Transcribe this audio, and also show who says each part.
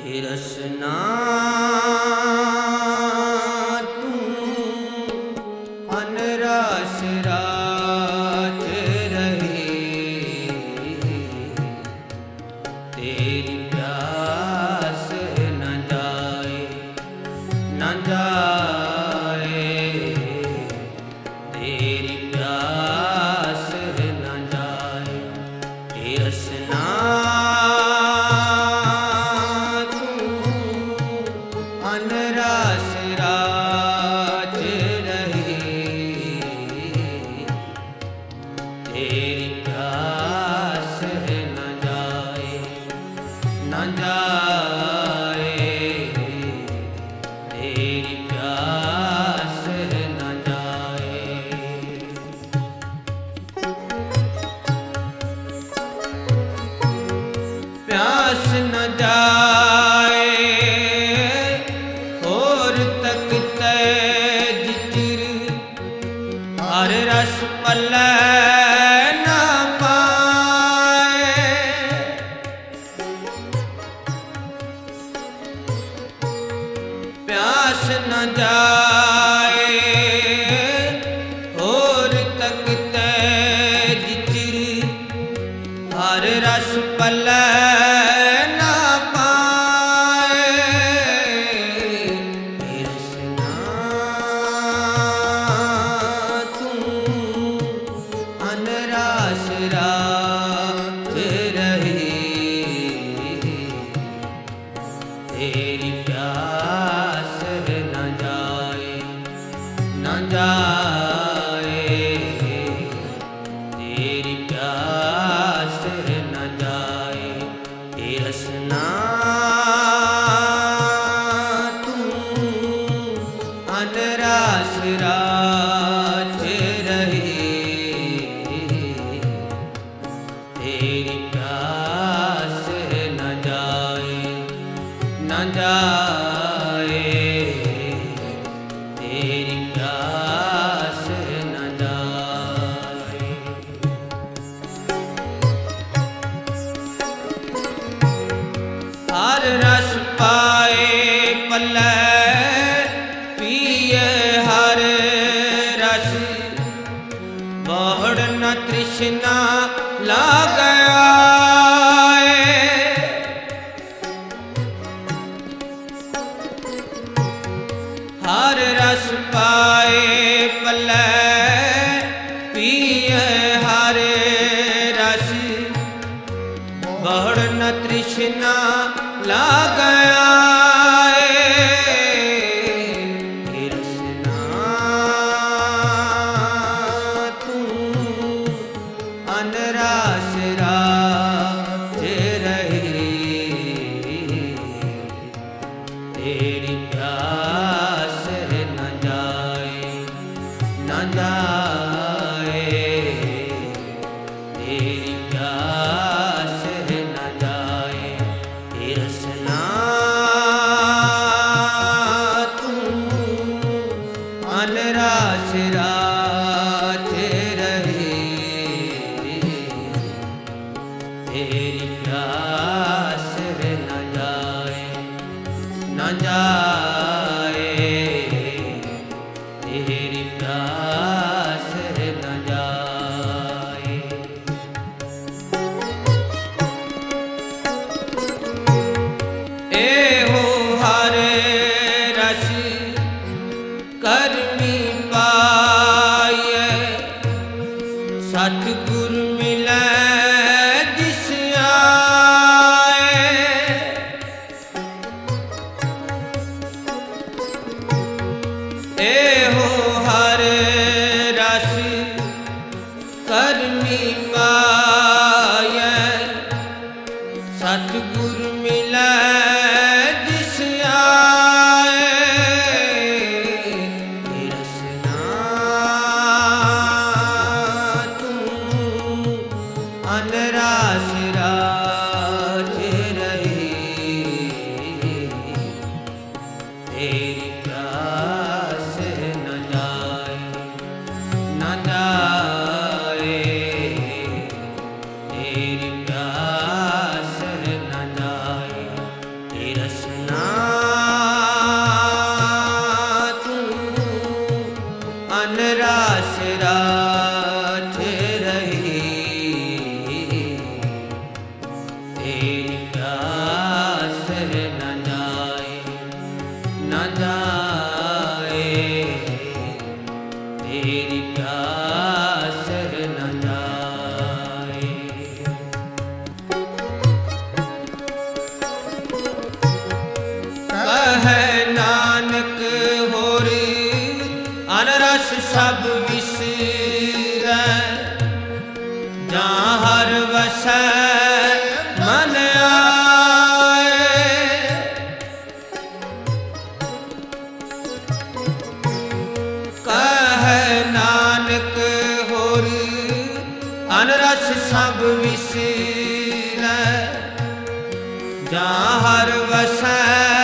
Speaker 1: रसना तू अनरास रात रहे, तेरी प्यास न जाए न जाए, तेरी प्यास न जाए। रसना अनरास रात रहे, तेरी प्यास न जाए न जाए, तेरी प्यास न जाए। प्यास न जाए हर रस पल्लै न पाए, प्यास न जाए और तकते जिचिर, हर रस पल्लै न पाए। अनरास रात रहे, तेरी प्यास न जाए न जाए, तेरी प्यास न जाए। रसना तू अनरास रात रहे, तेरी प्यास न जाए न जाए, तेरी प्यास न जाए। हर रस पाए पल्लै पिए हर रस, बहुड़ न तृष्णा लागया। हर रस पाए पल्लै पिए हर रस, बहुड़ न तृष्णा लागया। रसना तू अनरास रात रहे, तेरी प्यास न जाए न जाए, तेरी प्यास न जाए। रसना तू अनरास रात रहे, तेरी प्यास न जाए न जाए, तेरी प्यास न जाए। एहो हर रस करमी पाए, सतगुर मिलै जिस आए। रसना तू अनरास राज रही तेरी प्यास न जाए न जाए तेरी प्यास न जाए। कहे नानक होर अनरस सब विसरै जहाँ हर वसै मन आए। कहे नानक होर अनरस सब विसरै जहाँ हर वसै